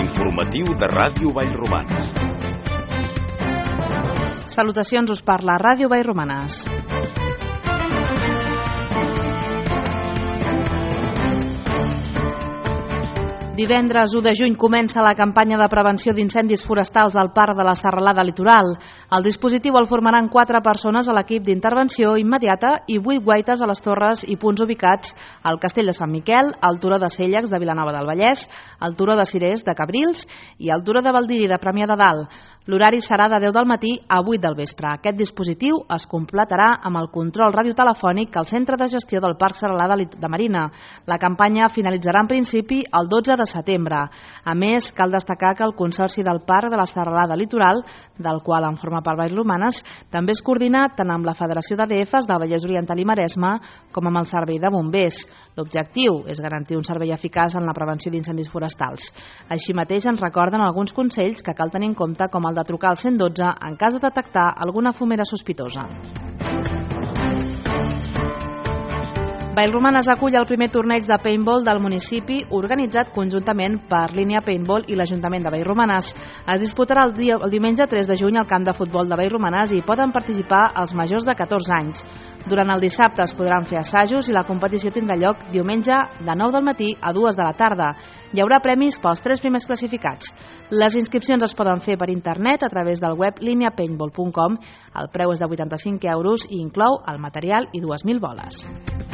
L'informatiu de Ràdio Vallromanes. Salutacions, us parla Ràdio Vallromanes. Divendres 1 de juny comença la campanya de prevenció d'incendis forestals al Parc de la Serralada Litoral. El dispositiu el formaran 4 persones a l'equip d'intervenció immediata i 8 guaites a les torres i punts ubicats al Castell de Sant Miquel, al Turó de Cèllex de Vilanova del Vallès, al Turó de Cirés de Cabrils i al Turó de Baldiri de Premià de Dalt. L'horari serà de 10 del matí a 8 del vespre. Aquest dispositiu es completarà amb el control radiotelefònic al Centre de Gestió del Parc Serralada de Marina. La campanya finalitzarà en principi el 12 de setembre. A més, cal destacar que el Consorci del Parc de la Serralada Litoral, del qual en forma part Vallromanes, també es coordina tant amb la Federació d'ADFs del Vallès Oriental i Maresme com amb el Servei de Bombers. L'objectiu és garantir un servei eficaç en la prevenció d'incendis forestals. Així mateix ens recorden alguns consells que cal tenir en compte, com el de trucar al 112 en cas de detectar alguna fumera sospitosa. Vallromanes acull el primer torneig de paintball del municipi, organitzat conjuntament per Línia Paintball i l'Ajuntament de Vallromanes. Es disputarà el diumenge 3 de juny al camp de futbol de Vallromanes i poden participar els majors de 14 anys. Durant el dissabte es podran fer assajos i la competició tindrà lloc diumenge de 9 del matí a 2 de la tarda. Hi haurà premis pels 3 primers classificats. Les inscripcions es poden fer per internet a través del web lineapaintball.com. El preu és de 85 euros i inclou el material i 2.000 boles.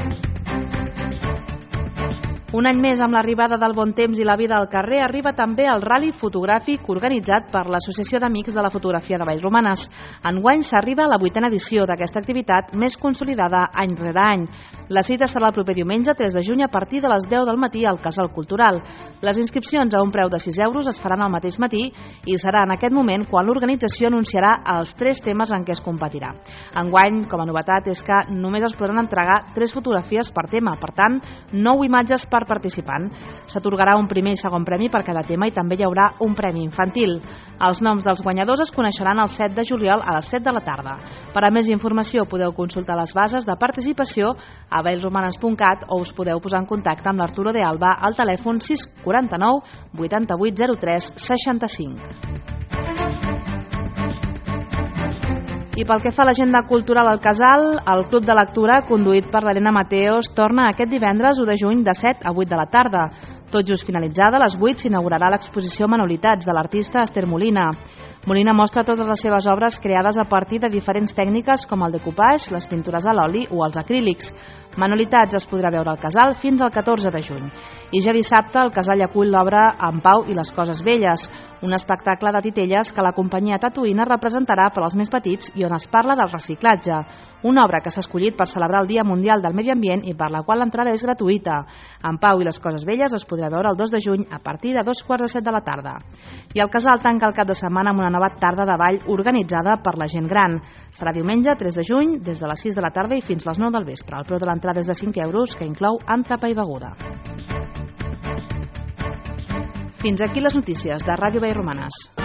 Un any més amb l'arribada del bon temps i la vida al carrer arriba també el ral·li fotogràfic organitzat per l'Associació d'Amics de la Fotografia de Vallromanes. Enguany s'arriba a la 8a edició d'aquesta activitat més consolidada any rere any. La cita serà el proper diumenge 3 de juny a partir de les 10 del matí al Casal Cultural. Les inscripcions a un preu de 6 euros es faran al mateix matí i serà en aquest moment quan l'organització anunciarà els 3 temes en què es competirà. Enguany, com a novetat, és que només es podran entregar 3 fotografies per tema, per tant, 9 imatges per participant. S'atorgarà un primer i segon premi per cada tema i també hi haurà un premi infantil. Els noms dels guanyadors es coneixeran el 7 de juliol a les 7 de la tarda. Per a més informació podeu consultar les bases de participació a vallromanes.cat o us podeu posar en contacte amb l'Arturo de Alba al telèfon 649 88 03 65. I pel que fa a l'agenda cultural al Casal, el Club de Lectura, conduït per l'Helena Mateos, torna aquest divendres 1 de juny de 7 a 8 de la tarda. Tot just finalitzada, a les 8 s'inaugurarà l'exposició Manualitats de l'artista Esther Molina. Molina mostra totes les seves obres creades a partir de diferents tècniques com el decoupage, les pintures a l'oli o els acrílics. Manualitats es podrà veure al Casal fins al 14 de juny. I ja dissabte el Casal acull l'obra En Pau i les coses velles, un espectacle de titelles que la companyia Tatuïna representarà per als més petits i on es parla del reciclatge, una obra que s'ha escollit per celebrar el Dia Mundial del Medi Ambient i per la qual l'entrada és gratuïta. En Pau i les coses velles es podrà veure el 2 de juny a partir de 2:45 de la tarda. I el Casal tanca el cap de setmana amb una nova tarda de ball organitzada per la gent gran. Serà diumenge 3 de juny des de les 6 de la tarda i fins les 9 del vespre. El preu de l'entrada és de 5 euros, que inclou entrepà i beguda. Fins aquí les notícies de Ràdio Vallromanes.